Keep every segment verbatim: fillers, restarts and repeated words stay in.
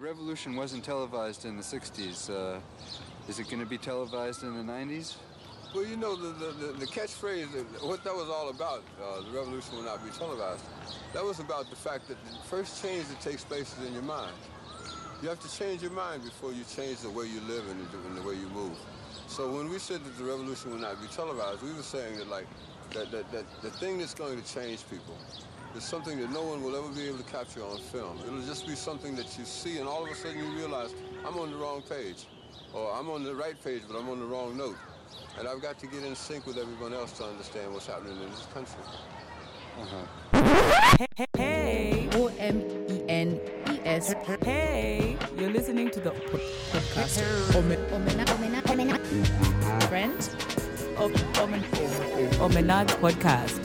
revolution wasn't televised in the sixties. Uh, is it going to be televised in the nineties? Well, you know, the, the, the catchphrase, what that was all about, uh, the revolution will not be televised, that was about the fact that the first change that takes place is in your mind. You have to change your mind before you change the way you live and the, and the way you move. So when we said that the revolution will not be televised, we were saying that, like, that, that, that the thing that's going to change people is something that no one will ever be able to capture on film. It'll just be something that you see, and all of a sudden you realize, I'm on the wrong page. Or I'm on the right page, but I'm on the wrong note. And I've got to get in sync with everyone else to understand what's happening in this country. Uh-huh. Hey, hey, hey. O M E N E S. Hey, you're listening to the podcast. Omena, Omena, Omena. Friend of Omenad Podcast.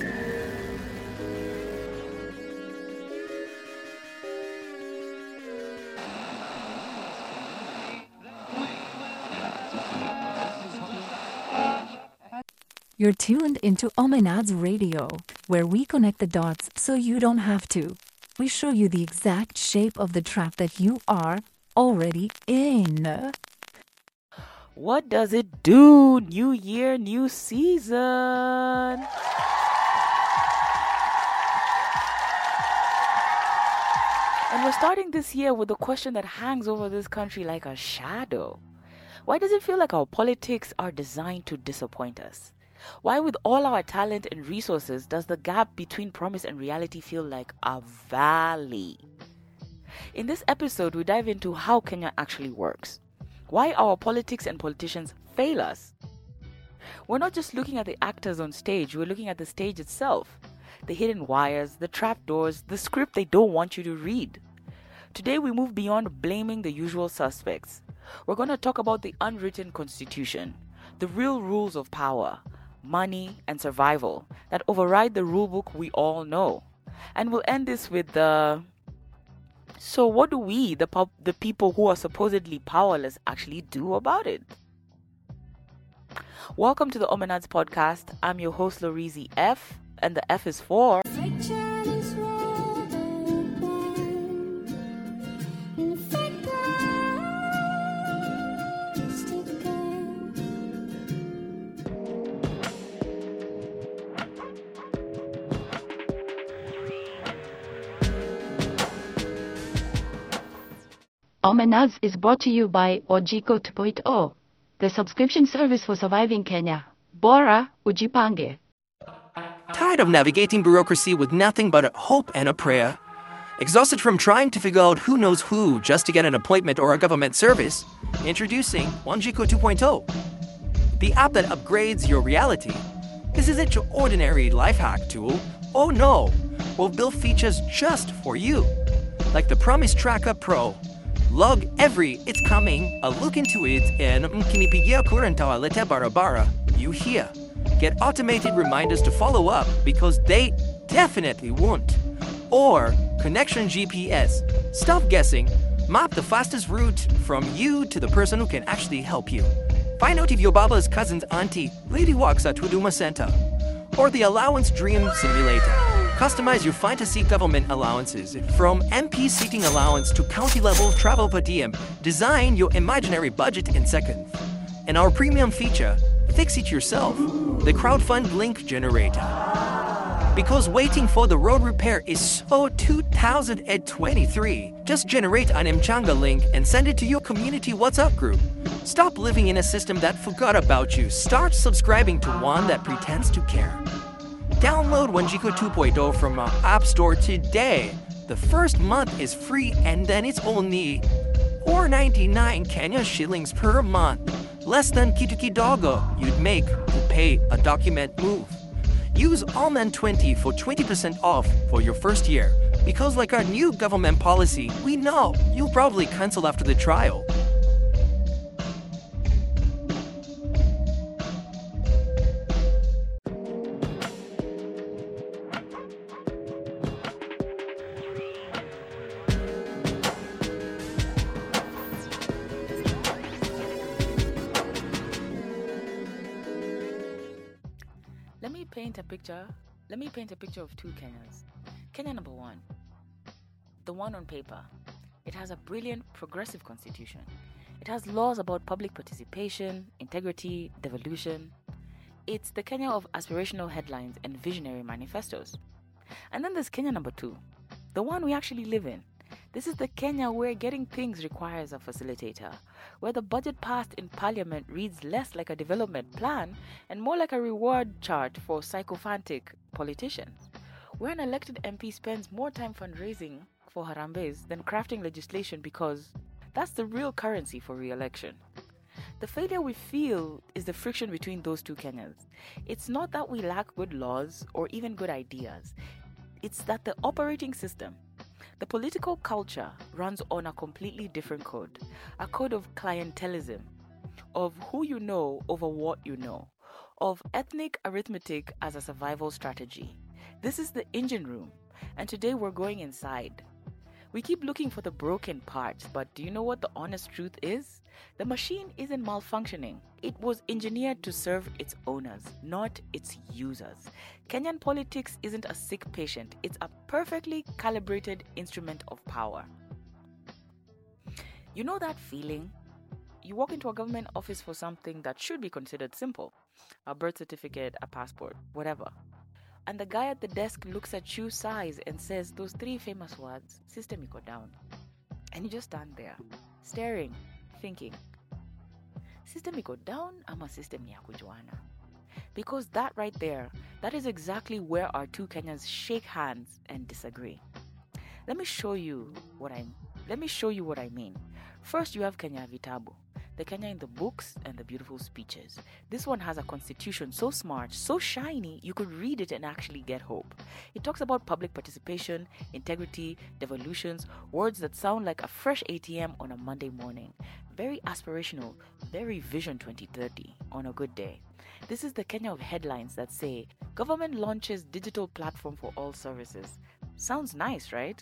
You're tuned into Omenad's Radio, where we connect the dots so you don't have to. We show you the exact shape of the trap that you are already in. What does it do? New year, new season. And we're starting this year with a question that hangs over this country like a shadow. Why does it feel like our politics are designed to disappoint us? Why, with all our talent and resources, does the gap between promise and reality feel like a valley? In this episode, we dive into how Kenya actually works, why our politics and politicians fail us. We're not just looking at the actors on stage, we're looking at the stage itself, the hidden wires, the trapdoors, the script they don't want you to read. Today, we move beyond blaming the usual suspects. We're going to talk about the unwritten constitution, the real rules of power, money, and survival that override the rulebook we all know. And we'll end this with the... So what do we, the pub, the people who are supposedly powerless, actually do about it? Welcome to the Omenads Podcast. I'm your host, Lorizi F, and the F is for... Omenads is brought to you by Ojiko two point oh, the subscription service for surviving Kenya. Bora Ujipange. Tired of navigating bureaucracy with nothing but a hope and a prayer? Exhausted from trying to figure out who knows who just to get an appointment or a government service? Introducing Ojiko two point oh, the app that upgrades your reality. This isn't your ordinary life hack tool. Oh no, we'll build features just for you. Like the Promise Tracker Pro. Log every It's Coming, a look into it, and Mkinipigia Kuranta Lete Barabara, you hear. Get automated reminders to follow up because they definitely won't. Or Connection G P S. Stop guessing. Map the fastest route from you to the person who can actually help you. Find out if your Baba's cousin's auntie Lady walks at Huduma Center. Or the Allowance Dream Simulator. Customize your fantasy government allowances from M P seating allowance to county-level travel per diem. Design your imaginary budget in seconds. And our premium feature, Fix It Yourself, the crowdfund link generator. Because waiting for the road repair is so two thousand twenty-three, just generate an Mchanga link and send it to your community WhatsApp group. Stop living in a system that forgot about you. Start subscribing to one that pretends to care. Download Wanjiko two point oh from our App Store today. The first month is free and then it's only four ninety-nine Kenya shillings per month. Less than kitu kidogo you'd make to pay a document move. Use Allman twenty for twenty percent off for your first year. Because like our new government policy, we know you'll probably cancel after the trial. Let me paint a picture. Let me paint a picture of two Kenyas. Kenya number one, the one on paper. It has a brilliant progressive constitution. It has laws about public participation, integrity, devolution. It's the Kenya of aspirational headlines and visionary manifestos. And then there's Kenya number two, the one we actually live in. This is the Kenya where getting things requires a facilitator, where the budget passed in parliament reads less like a development plan and more like a reward chart for sycophantic politicians, where an elected M P spends more time fundraising for Harambes than crafting legislation because that's the real currency for re-election. The failure we feel is the friction between those two Kenyas. It's not that we lack good laws or even good ideas. It's that the operating system, the political culture, runs on a completely different code, a code of clientelism, of who you know over what you know, of ethnic arithmetic as a survival strategy. This is the engine room, and today we're going inside. We keep looking for the broken parts, but do you know what the honest truth is? The machine isn't malfunctioning. It was engineered to serve its owners, not its users. Kenyan politics isn't a sick patient. It's a perfectly calibrated instrument of power. You know that feeling? You walk into a government office for something that should be considered simple. A birth certificate, a passport, whatever. And the guy at the desk looks at you, sighs, and says those three famous words, system iko down. And you just stand there, staring, thinking, system iko down ama system ni ya kujuana? Because that right there, that is exactly where our two Kenyans shake hands and disagree. Let me show you what I let me show you what I mean. First, you have Kenya Vitabu, the Kenya in the books and the beautiful speeches. This one has a constitution so smart, so shiny, you could read it and actually get hope. It talks about public participation, integrity, devolutions, words that sound like a fresh A T M on a Monday morning. Very aspirational, very Vision twenty thirty on a good day. This is the Kenya of headlines that say, government launches digital platform for all services. Sounds nice, right?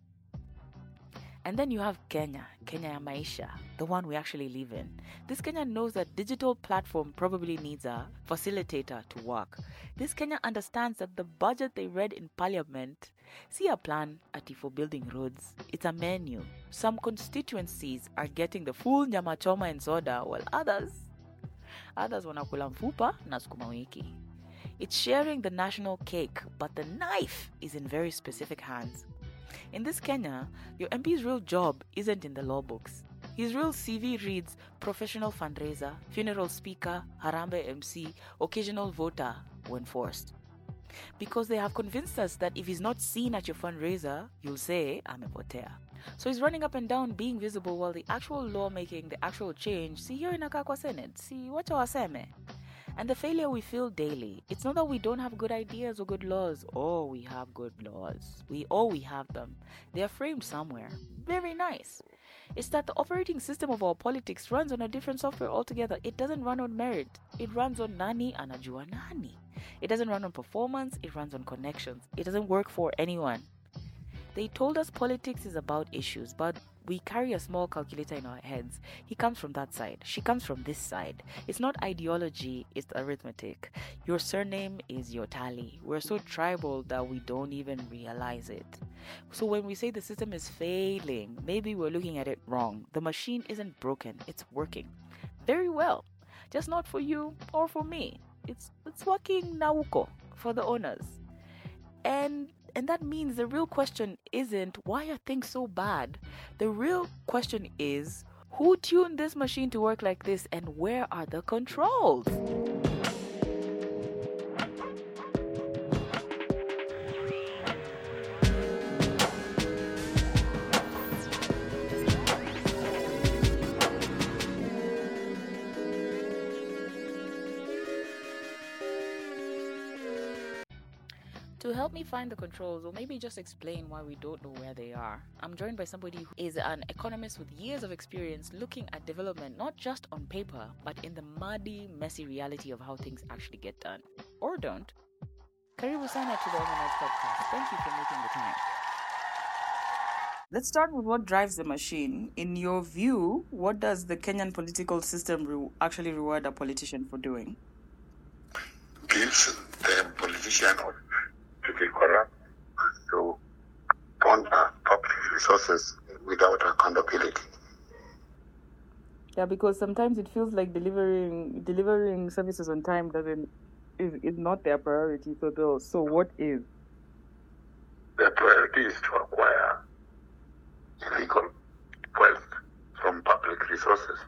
And then you have Kenya, Kenya ya Maisha, the one we actually live in. This Kenya knows that digital platform probably needs a facilitator to work. This Kenya understands that the budget they read in parliament, see a plan ati for building roads. It's a menu. Some constituencies are getting the full nyama choma and soda, while others, others wanakula mfupa na sukuma wiki. It's sharing the national cake, but the knife is in very specific hands. In this Kenya, your M P's real job isn't in the law books. His real C V reads professional fundraiser, funeral speaker, Harambe M C, occasional voter when forced. Because they have convinced us that if he's not seen at your fundraiser, you'll say, amepotea. So he's running up and down being visible while the actual lawmaking, the actual change, see here in Akakwa Senate, see what waseme. And the failure we feel daily, it's not that we don't have good ideas or good laws. Oh, we have good laws. We oh, we have them. They are framed somewhere. Very nice. It's that the operating system of our politics runs on a different software altogether. It doesn't run on merit. It runs on nani anajua nani. It doesn't run on performance. It runs on connections. It doesn't work for anyone. They told us politics is about issues, but we carry a small calculator in our heads. He comes from that side. She comes from this side. It's not ideology, it's arithmetic. Your surname is your tally. We're so tribal that we don't even realize it. So when we say the system is failing, maybe we're looking at it wrong. The machine isn't broken. It's working very well. Just not for you or for me. It's it's working nauko for the owners. And And that means the real question isn't, why are things so bad? The real question is, who tuned this machine to work like this and where are the controls? To help me find the controls, or maybe just explain why we don't know where they are, I'm joined by somebody who is an economist with years of experience looking at development not just on paper, but in the muddy, messy reality of how things actually get done. Or don't. Karibu sana to the Omanites podcast. Thank you for making the time. Let's start with what drives the machine. In your view, what does the Kenyan political system re- actually reward a politician for doing? Gives the politician to be corrupt, to squander public resources in without accountability. Yeah, because sometimes it feels like delivering delivering services on time doesn't is, is not their priority. So though, so what is? The priority is to acquire illegal wealth from public resources.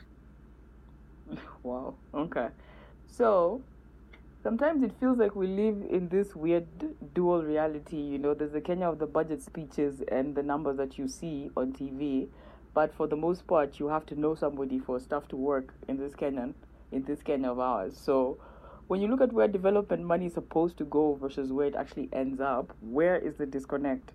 Wow. Okay. So sometimes it feels like we live in this weird dual reality. You know, there's the Kenya of the budget speeches and the numbers that you see on T V, but for the most part, you have to know somebody for stuff to work in this Kenyan, in this Kenya of ours. So when you look at where development money is supposed to go versus where it actually ends up, where is the disconnect?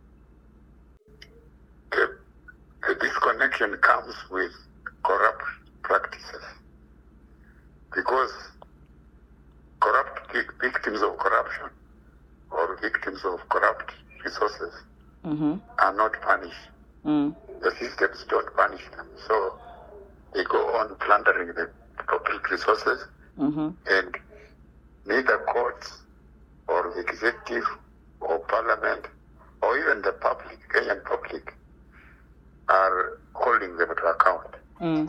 The, the disconnection comes with corrupt practices. Because corrupt victims of corruption or victims of corrupt resources mm-hmm. are not punished. Mm. The systems don't punish them. So they go on plundering the public resources, mm-hmm. and neither courts or the executive or parliament or even the public, Kenyan public, are holding them to account. Mm.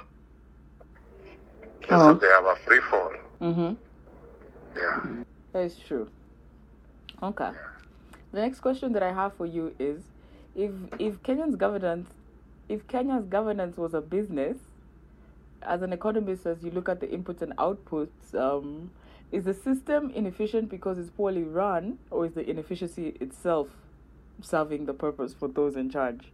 So Oh. they have a free fall. Mm-hmm. Yeah. That's true. Okay. The next question that I have for you is, if if Kenya's governance, if Kenya's governance was a business, as an economist, as you look at the inputs and outputs, um, is the system inefficient because it's poorly run, or is the inefficiency itself serving the purpose for those in charge?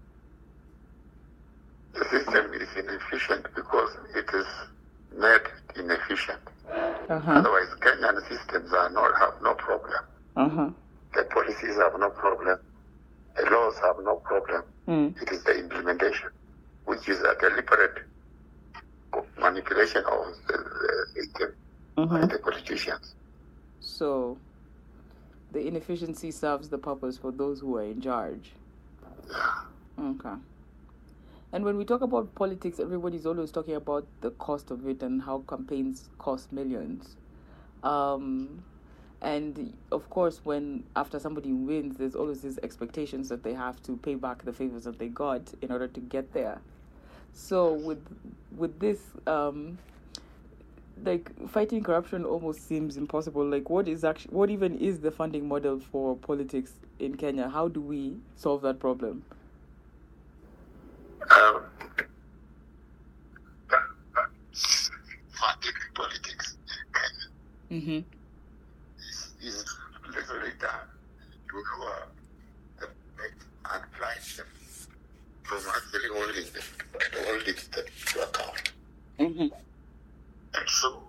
The system is inefficient because it is made inefficient. Uh-huh. Otherwise, Kenyan systems are not have no problem. Uh-huh. The policies have no problem. The laws have no problem. Mm. It is the implementation, which is a deliberate manipulation of the, the system Mm-hmm. by the politicians. So the inefficiency serves the purpose for those who are in charge. Yeah. Okay. And when we talk about politics, everybody's always talking about the cost of it and how campaigns cost millions. Um, and of course, when after somebody wins, there's always these expectations that they have to pay back the favors that they got in order to get there. So with with this, um, like fighting corruption almost seems impossible. Like, what is actually, what even is the funding model for politics in Kenya? How do we solve that problem? Um, funding politics in Kenya Mm-hmm. is, is literally done to uh, the, and blind them from actually holding them, holding them to account. Mm-hmm. And so,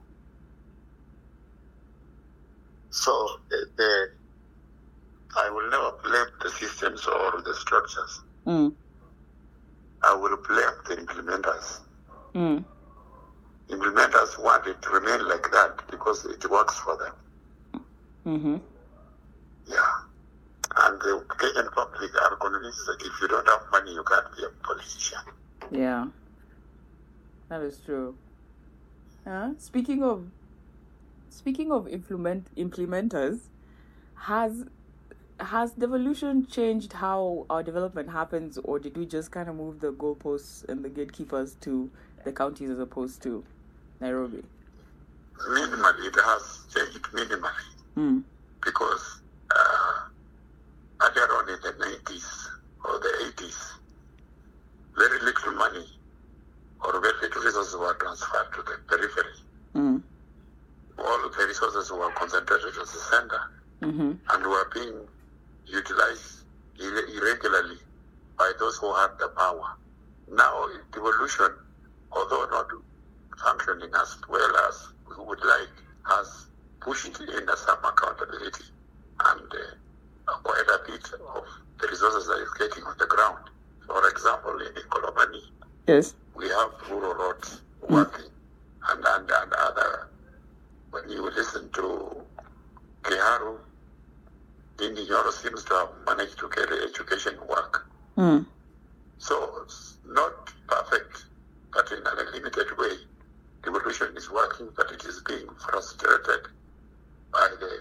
so the, the I will never blame the systems or the structures. Mm. I will blame the implementers. Mm. Implementers want it to remain like that because it works for them. Mm-hmm. Yeah. And the Kenyan public are convinced that if you don't have money, you can't be a politician. Yeah, that is true. Uh, speaking of speaking of implement implementers, has has devolution changed how our development happens, or did we just kind of move the goalposts and the gatekeepers to the counties as opposed to Nairobi? Minimally, it has changed minimally Mm. because uh, earlier on in the nineties or the eighties, very little money or very little resources were transferred to the periphery. Mm. All the resources were concentrated at the center Mm-hmm. and were being utilized ir- irregularly by those who had the power. Now, devolution, although not functioning as well as we would like, has pushed in some accountability and uh, quite a bit of the resources that is getting on the ground. For example, in Kolomani, Yes. we have rural roads working, and, and, and other, when you listen to Kiharu, Indi Nyoro seems to have managed to get education work. Mm. So it's not perfect, but in a limited way, devolution is working, but it is being frustrated by the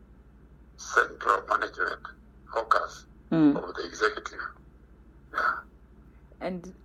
central management focus Mm. of the executive. Yeah.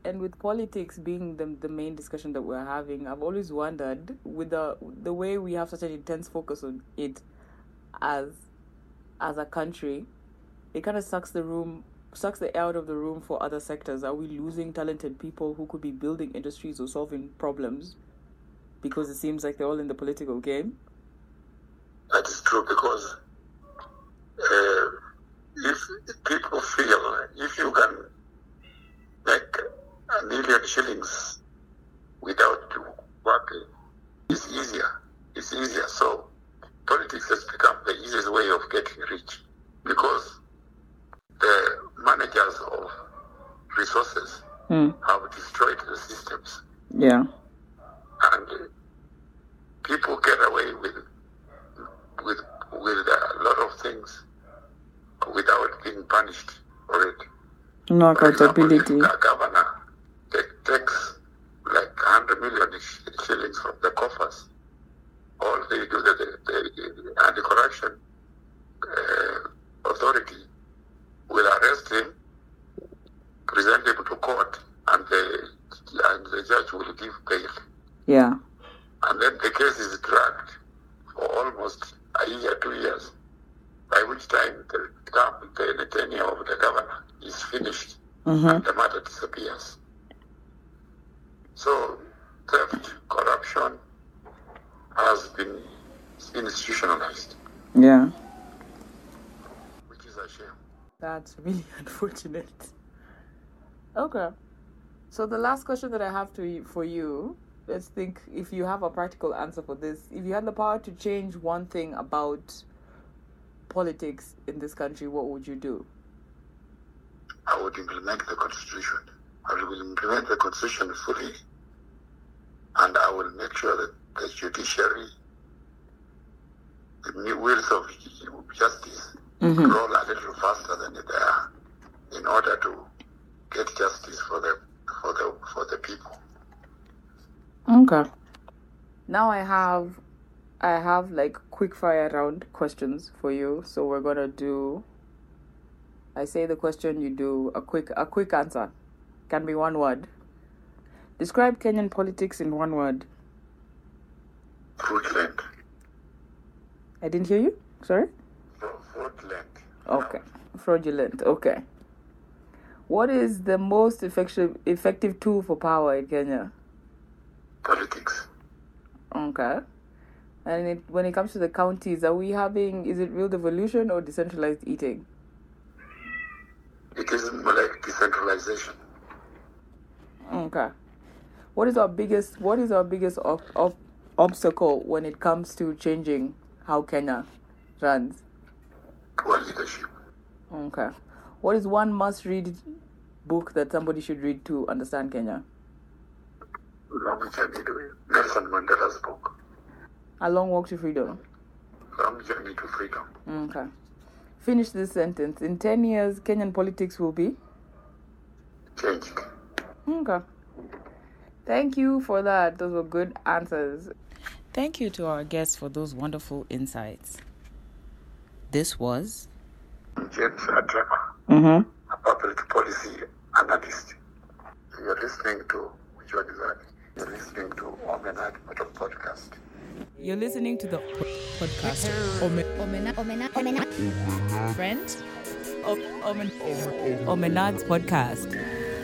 and with politics being the the main discussion that we're having, I've always wondered, with the the way we have such an intense focus on it as as a country, it kind of sucks the room sucks the air out of the room for other sectors. Are we losing talented people who could be building industries or solving problems because it seems like they're all in the political game? That is true, because uh, if people feel if you can make a million shillings without working, it's easier. It's easier. So politics has become the easiest way of getting rich, because the managers of resources Hmm. have destroyed the systems, Yeah. and people get away with with with a lot of things without being punished for it. No For example, accountability. if a governor take, takes like one hundred million sh- shillings from the coffers, all they do, the, the, the anti-corruption uh, authority will arrest him, present him to court, and the, and the judge will give bail. Yeah. And then the case is dragged for almost a year, two years, by which time the, term, the, the tenure of the governor is finished Mm-hmm. and the matter disappears. So theft, corruption has been institutionalized, Yeah. which is a shame. That's really unfortunate. Okay. So the last question that I have to you, for you, let's think if you have a practical answer for this. If you had the power to change one thing about politics in this country, what would you do? I would implement the constitution. I will implement the constitution fully, and I will make sure that the judiciary, the new wheels of justice, Mm-hmm. roll a little faster than they are, in order to get justice for the for the for the people. Okay. Now I have I have like quick fire round questions for you. So we're gonna do I say the question, you do a quick a quick answer. Can be one word. Describe Kenyan politics in one word. Fruitland. I didn't hear you? Sorry? Fruitland. Okay. Fraudulent. Okay. What is the most effective effective tool for power in Kenya? Politics. Okay. And it, when it comes to the counties, are we having, is it real devolution or decentralized eating? It is more like decentralization. Okay. What is our biggest, what is our biggest ob- ob- obstacle when it comes to changing how Kenya runs? Poor leadership. Okay. What is one must-read book that somebody should read to understand Kenya? Long Journey to Nelson Mandela's book. A Long Walk to Freedom. Long Journey to Freedom. Okay. Finish this sentence. In ten years, Kenyan politics will be? Changing. Okay. Thank you for that. Those were good answers. Thank you to our guests for those wonderful insights. This was James Atrema, mm-hmm. a public policy analyst. You're listening to, which one is that? You're listening to Omenad Podcast. You're listening to the po- podcast. Omena, Omena, Omena. Friend? O- Omen, Omenad's podcast.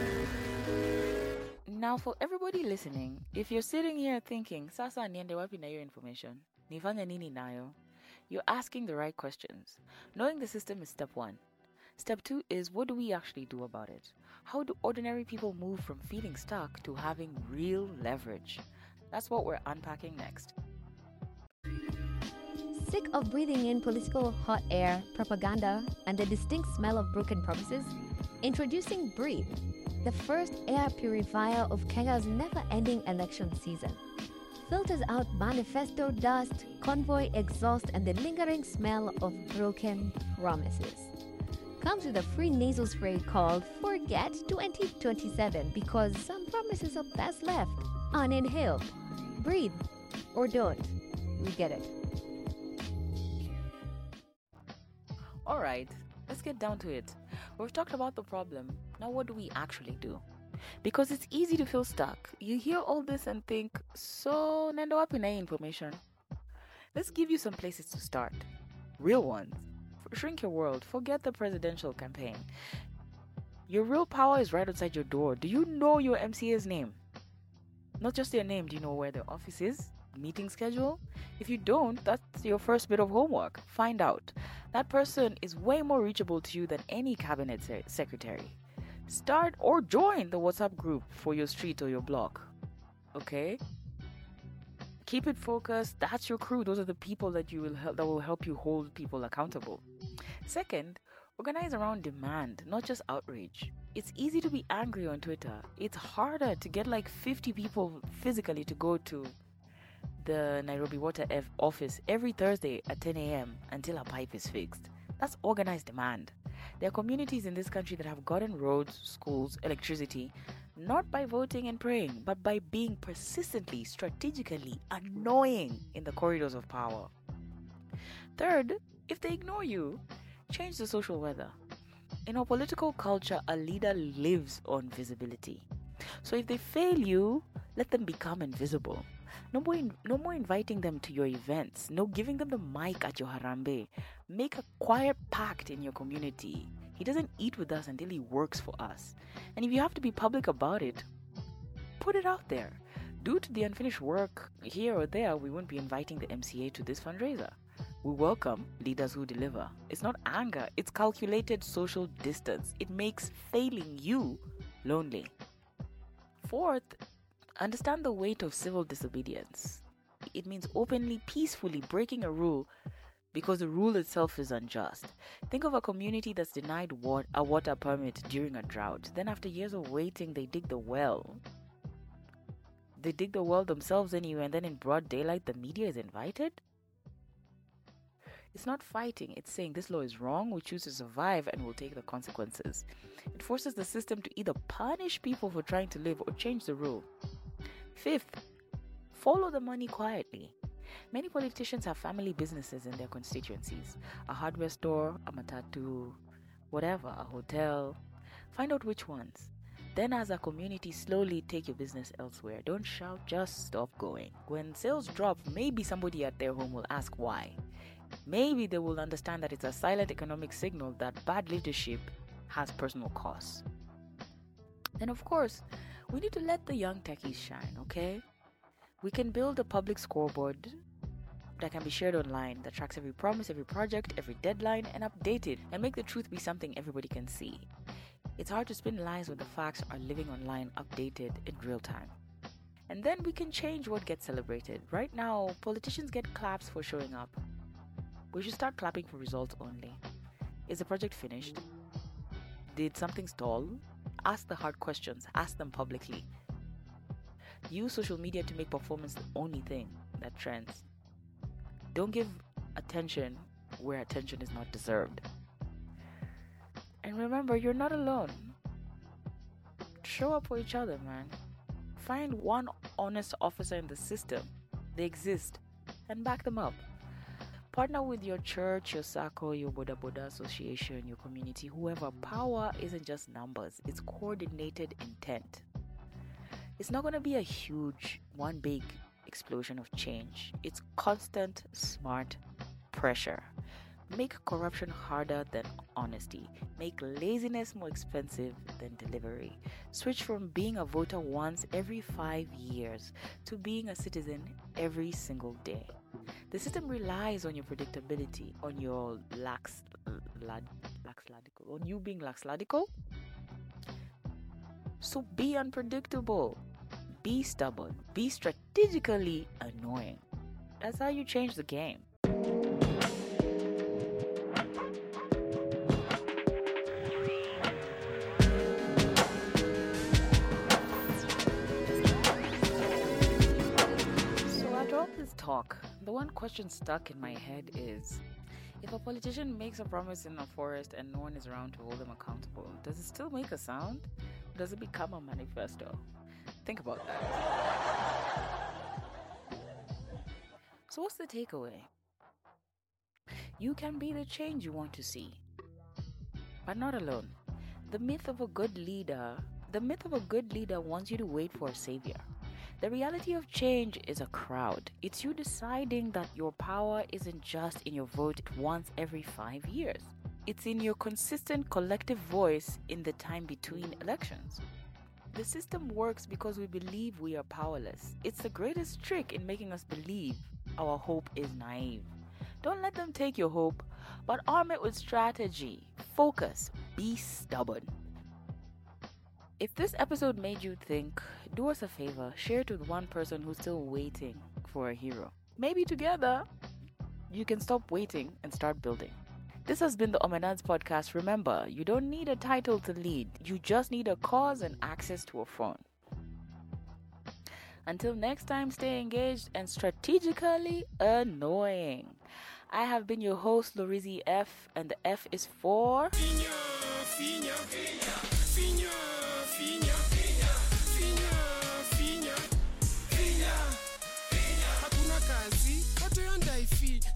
Now, for everybody listening, if you're sitting here thinking, Sasa niende wapi na hiyo information? Nifanya nini nayo? You're asking the right questions. Knowing the system is step one. Step two is, what do we actually do about it? How do ordinary people move from feeling stuck to having real leverage? That's what we're unpacking next. Sick of breathing in political hot air, propaganda, and the distinct smell of broken promises? Introducing Breathe, the first air purifier of Kenya's never-ending election season. Filters out manifesto dust, convoy exhaust, and the lingering smell of broken promises. Comes with a free nasal spray called Forget twenty twenty-seven because some promises are best left uninhaled. Breathe or don't. We get it. All right, let's get down to it. We've talked about the problem. Now, what do we actually do? Because it's easy to feel stuck. You hear all this and think, so nendo wapi na hii information? Let's give you some places to start. Real ones. Shrink your world. Forget the presidential campaign. Your real power is right outside your door. Do you know your M C A's name? Not just their name. Do you know where their office is? Meeting schedule? If you don't, that's your first bit of homework. Find out. That person is way more reachable to you than any cabinet se- secretary. Start or join the WhatsApp group for your street or your block. Okay? Keep it focused. That's your crew. Those are the people that you will help, that will help you hold people accountable. Second, organize around demand, not just outrage. It's easy to be angry on Twitter. It's harder to get like fifty people physically to go to the Nairobi Water F office every Thursday at ten a.m. until a pipe is fixed. That's organized demand. There are communities in this country that have gotten roads, schools, electricity, not by voting and praying, but by being persistently, strategically annoying in the corridors of power. Third, if they ignore you, change the social weather. In our political culture, a leader lives on visibility. So if they fail you, let them become invisible. No more, in, no more inviting them to your events. No giving them the mic at your harambe. Make a quiet pact in your community. He doesn't eat with us until he works for us. And if you have to be public about it, put it out there. Due to the unfinished work here or there, we won't be inviting the M C A to this fundraiser. We welcome leaders who deliver. It's not anger, it's calculated social distance. It makes failing you lonely. Fourth, understand the weight of civil disobedience. It means openly, peacefully breaking a rule because the rule itself is unjust. Think of a community that's denied wat- a water permit during a drought. Then after years of waiting, they dig the well. They dig the well themselves anyway, and then in broad daylight, the media is invited? It's not fighting, it's saying this law is wrong, we choose to survive and we'll take the consequences. It forces the system to either punish people for trying to live or change the rule. Fifth, follow the money quietly. Many politicians have family businesses in their constituencies. A hardware store, a matatu, whatever, a hotel. Find out which ones. Then as a community, slowly take your business elsewhere. Don't shout, just stop going. When sales drop, maybe somebody at their home will ask why. Maybe they will understand that it's a silent economic signal that bad leadership has personal costs. Then of course, we need to let the young techies shine, okay? We can build a public scoreboard that can be shared online that tracks every promise, every project, every deadline, and update it and make the truth be something everybody can see. It's hard to spin lies when the facts are living online, updated in real time. And then we can change what gets celebrated. Right now, politicians get claps for showing up. We should start clapping for results only. Is the project finished? Did something stall? Ask the hard questions. Ask them publicly. Use social media to make performance the only thing that trends. Don't give attention where attention is not deserved. And remember, you're not alone. Show up for each other, man. Find one honest officer in the system. They exist. And back them up. Partner with your church, your SACCO, your Boda Boda association, your community, whoever. Power isn't just numbers. It's coordinated intent. It's not going to be a huge, one big explosion of change. It's constant, smart pressure. Make corruption harder than honesty. Make laziness more expensive than delivery. Switch from being a voter once every five years to being a citizen every single day. The system relies on your predictability, on your lax, lad, lax ladical, on you being lax ladical. So be unpredictable. Be stubborn. Be strategically annoying. That's how you change the game. This talk, the one question stuck in my head is, if a politician makes a promise in a forest and no one is around to hold them accountable, does it still make a sound? Or does it become a manifesto? Think about that. So what's the takeaway? You can be the change you want to see, but not alone. The myth of a good leader The myth of a good leader wants you to wait for a savior. The reality of change is a crowd. It's you deciding that your power isn't just in your vote once every five years. It's in your consistent collective voice in the time between elections. The system works because we believe we are powerless. It's the greatest trick in making us believe our hope is naive. Don't let them take your hope, but arm it with strategy. Focus. Be stubborn. If this episode made you think, do us a favor, share it with one person who's still waiting for a hero. Maybe together, you can stop waiting and start building. This has been the Omenads podcast. Remember, you don't need a title to lead. You just need a cause and access to a phone. Until next time, stay engaged and strategically annoying. I have been your host, Lorizi F, and the F is for... Finya, finya, finya, finya, finya, finya, finya, finya. Hakuna kazi, watu yonda ifi.